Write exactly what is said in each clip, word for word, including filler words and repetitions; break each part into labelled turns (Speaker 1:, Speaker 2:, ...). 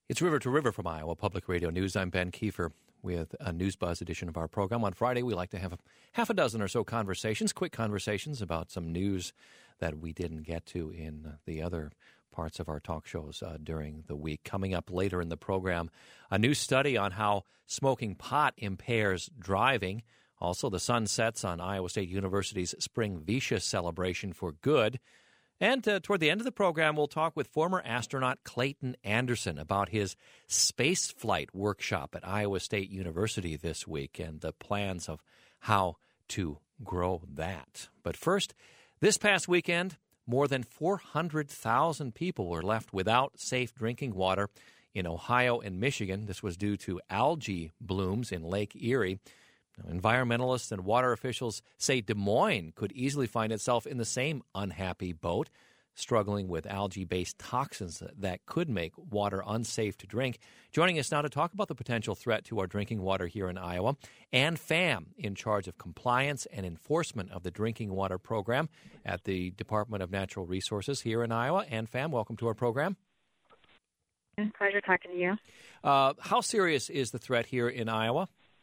Speaker 1: It's River to River from Iowa Public Radio News. I'm Ben Kiefer with a News Buzz edition of our program. On Friday, we like to have a, half a dozen or so conversations, quick conversations about some news that we didn't get to in the other parts of our talk shows uh, during the week. Coming up later in the program, a new study on how smoking pot impairs driving. Also, the sun sets on Iowa State University's Spring Visha celebration for good. And uh, toward the end of the program, we'll talk with former astronaut Clayton Anderson about his space flight workshop at Iowa State University this week and the plans of how to grow that. But first, this past weekend, more than four hundred thousand people were left without safe drinking water in Ohio and Michigan. This was due to algae blooms in Lake Erie. Environmentalists and water officials say Des Moines could easily find itself in the same unhappy boat, struggling with algae-based toxins that could make water unsafe to drink. Joining us now to talk about the potential threat to our drinking water here in Iowa, Ann Pham, in charge of compliance and enforcement of the drinking water program at the Department of Natural Resources here in Iowa. Ann Pham, welcome to our program.
Speaker 2: Pleasure talking to you.
Speaker 1: Uh, how serious is the threat here in Iowa?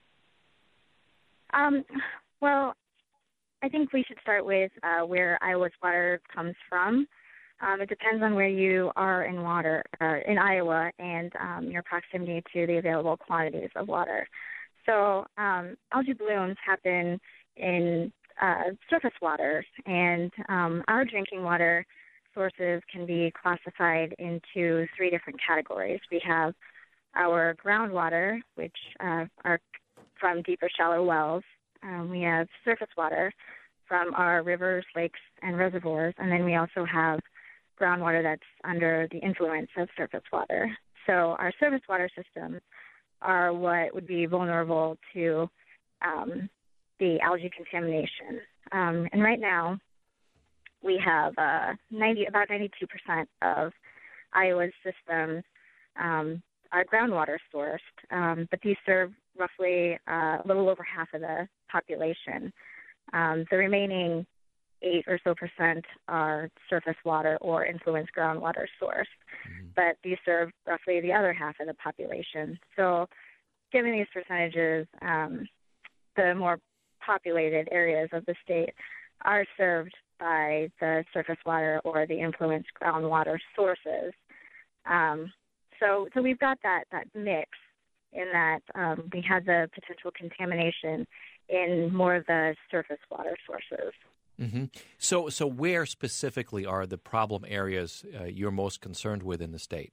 Speaker 2: Um, well, I think we should start with uh, where Iowa's water comes from. Um, it depends on where you are in water, uh, in Iowa, and um, your proximity to the available quantities of water. So um, algae blooms happen in uh, surface water, and um, our drinking water sources can be classified into three different categories. We have our groundwater, which uh, are from deep or shallow wells. Um, we have surface water from our rivers, lakes, and reservoirs. And then we also have groundwater that's under the influence of surface water. So our surface water systems are what would be vulnerable to um, the algae contamination. Um, and right now, we have uh, ninety, about ninety-two percent of Iowa's systems um, are groundwater sourced, um, but these serve roughly uh, a little over half of the population. Um, the remaining eight or so percent are surface water or influenced groundwater sourced, mm-hmm. but these serve roughly the other half of the population. So given these percentages, um, the more populated areas of the state are served by the surface water or the influenced groundwater sources. Um, so, so we've got that, that mix in that um, we have the potential contamination in more of the surface water sources.
Speaker 1: Mm-hmm. So, so where specifically are the problem areas uh, you're most concerned with in the state?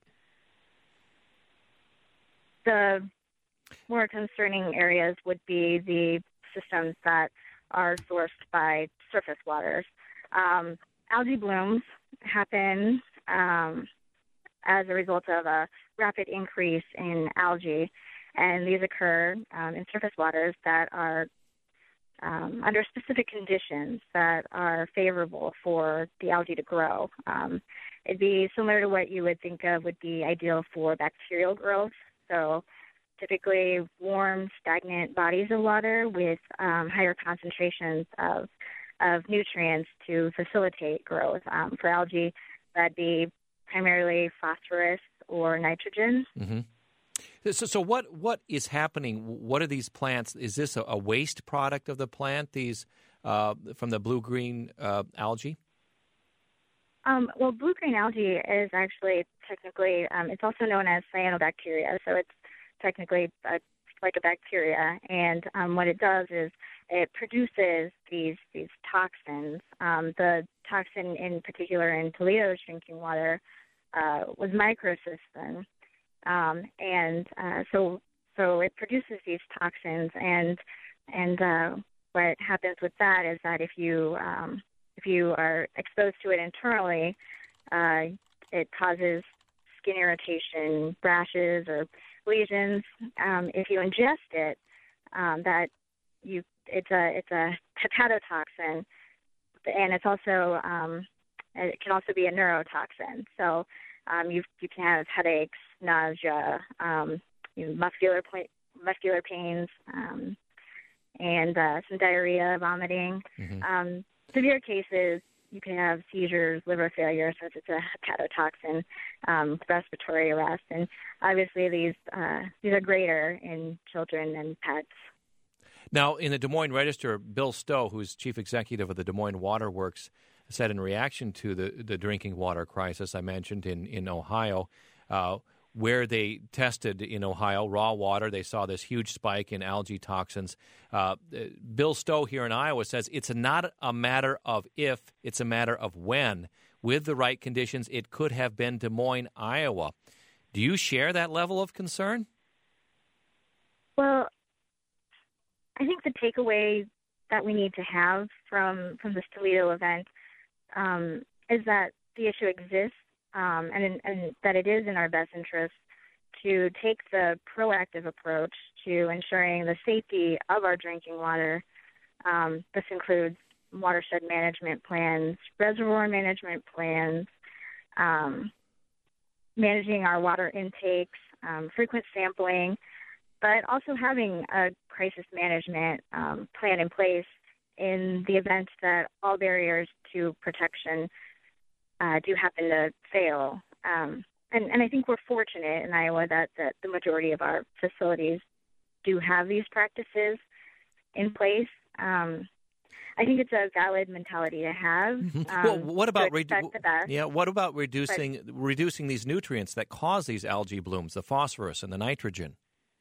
Speaker 2: The more concerning areas would be the systems that are sourced by surface waters. Um, algae blooms happen um, as a result of a rapid increase in algae, and these occur um, in surface waters that are um, under specific conditions that are favorable for the algae to grow. Um, it'd be similar to what you would think of would be ideal for bacterial growth. So typically warm, stagnant bodies of water with um, higher concentrations of of nutrients to facilitate growth. Um, for algae, that'd be primarily phosphorus or nitrogen.
Speaker 1: Mm-hmm. So, so what what is happening? What are these plants? Is this a, a waste product of the plant? These uh, from the blue-green uh, algae?
Speaker 2: Um, well, blue-green algae is actually technically um, it's also known as cyanobacteria. So it's technically a, like a bacteria, and um, what it does is it produces these these toxins. Um, the toxin in particular in Toledo's drinking water uh, was microcystin. Um, and uh, so, so it produces these toxins, and and uh, what happens with that is that if you um, if you are exposed to it internally, uh, it causes skin irritation, rashes, or lesions. Um, if you ingest it, um, that you it's a it's a hepatotoxin, and it's also um, it can also be a neurotoxin. So um, you you can have headaches, nausea, um, you know, muscular pla- muscular pains, um, and uh, some diarrhea, vomiting. Mm-hmm. Um, severe cases, you can have seizures, liver failure, since it's a hepatotoxin, um, respiratory arrest, and obviously these uh, these are greater in children and pets.
Speaker 1: Now, in the Des Moines Register, Bill Stowe, who's chief executive of the Des Moines Water Works, said in reaction to the, the drinking water crisis I mentioned in, in Ohio, uh, where they tested in Ohio raw water, they saw this huge spike in algae toxins. Uh, Bill Stowe here in Iowa says it's not a matter of if, it's a matter of when. With the right conditions, it could have been Des Moines, Iowa. Do you share that level of concern?
Speaker 2: Well, I think the takeaway that we need to have from, from this Toledo event um, is that the issue exists um, and, and that it is in our best interest to take the proactive approach to ensuring the safety of our drinking water. Um, this includes watershed management plans, reservoir management plans, um, managing our water intakes, um, frequent sampling, but also having a crisis management um, plan in place in the event that all barriers to protection uh, do happen to fail. Um, and, and I think we're fortunate in Iowa that, that the majority of our facilities do have these practices in place. Um, I think it's a valid mentality to have. Um,
Speaker 1: well, what about
Speaker 2: redu-
Speaker 1: yeah? What about reducing but, reducing these nutrients that cause these algae blooms, the phosphorus and the nitrogen?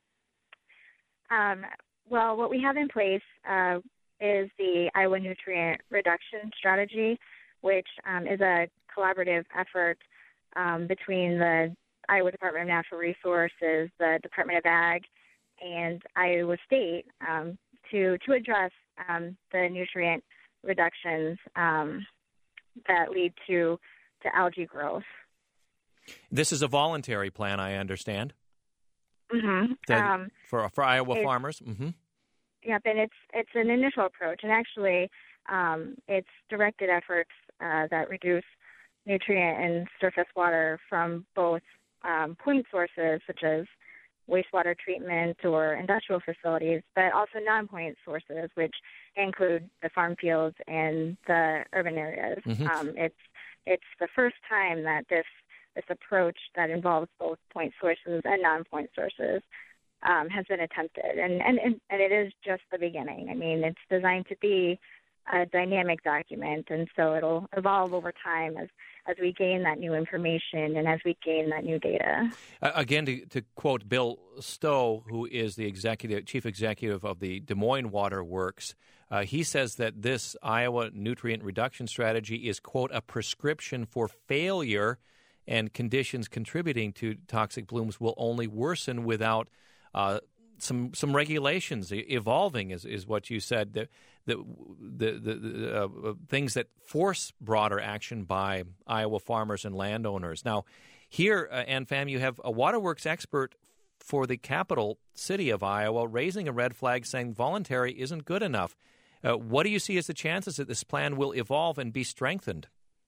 Speaker 2: Um, well, what we have in place uh, is the Iowa Nutrient Reduction Strategy, which um, is a collaborative effort um, between the Iowa Department of Natural Resources, the Department of Ag, and Iowa State um, to to address um, the nutrient reductions um, that lead to to algae growth.
Speaker 1: This is a voluntary plan, I understand.
Speaker 2: Mm-hmm.
Speaker 1: That,
Speaker 2: um,
Speaker 1: for for Iowa farmers. Mm-hmm.
Speaker 2: Yep, and it's it's an initial approach, and actually, um, it's directed efforts uh, that reduce nutrient and surface water from both um, point sources, such as wastewater treatment or industrial facilities, but also non-point sources, which include the farm fields and the urban areas.
Speaker 1: Mm-hmm.
Speaker 2: Um, it's it's the first time that this this approach that involves both point sources and non-point sources um, has been attempted. And, and, and it is just the beginning. I mean, it's designed to be a dynamic document, and so it'll evolve over time as, as we gain that new information and as we gain that new data.
Speaker 1: Uh, again, to, to quote Bill Stowe, who is the executive chief executive of the Des Moines Water Works, uh, he says that this Iowa nutrient reduction strategy is, quote, a prescription for failure, and conditions contributing to toxic blooms will only worsen without uh, some some regulations evolving, is, is what you said. The the the, the, the uh, things that force broader action by Iowa farmers and landowners. Now, here, uh, Ann Pham, you have a waterworks expert for the capital city of Iowa raising a red flag, saying voluntary isn't good enough. Uh, what do you see as the chances that this plan will evolve and be strengthened?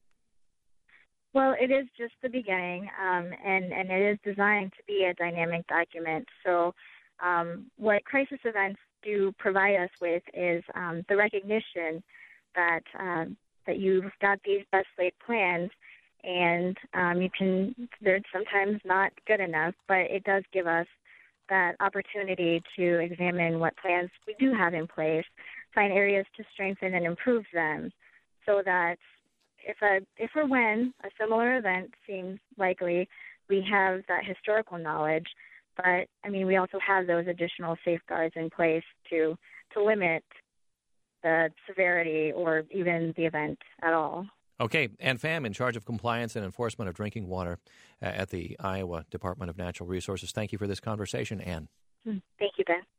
Speaker 2: Well, it is just the beginning, um, and, and it is designed to be a dynamic document. So um, what crisis events do provide us with is um, the recognition that um, that you've got these best laid plans, and um, you can, they're sometimes not good enough, but it does give us that opportunity to examine what plans we do have in place, find areas to strengthen and improve them, so that If a if or when a similar event seems likely, we have that historical knowledge. But I mean, we also have those additional safeguards in place to to limit the severity or even the event at all.
Speaker 1: Okay, Ann Pham, in charge of compliance and enforcement of drinking water uh, at the Iowa Department of Natural Resources. Thank you for this conversation, Ann.
Speaker 2: Thank you, Ben.